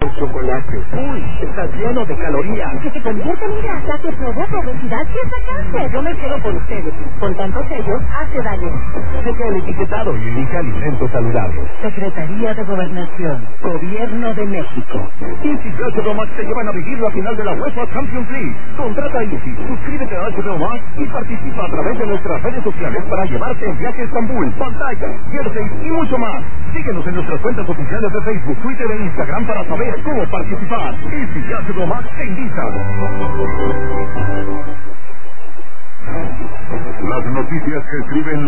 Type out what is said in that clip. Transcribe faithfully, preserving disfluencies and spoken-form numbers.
el chocolate. Uy, está lleno de calorías. Y que se convierte en grasa que provoca obesidad y hasta cáncer. Yo me quedo con ustedes. Con tantos sellos, hace daño. Checa el etiquetado y elige alimentos saludables. Secretaría de Gobernación. Gobierno de México. Easy y H B O Max te llevan a vivir la final de la UEFA Champions League. Contrata Easy, suscríbete a H B O Max y participa a través de nuestras redes sociales para llevarte en viaje a Estambul, pantallas, jerseys y mucho más. Síguenos en nuestras cuentas oficiales de Facebook, Twitter e Instagram para saber cómo participar. Easy y H B O Max te invitan. Las noticias que escriben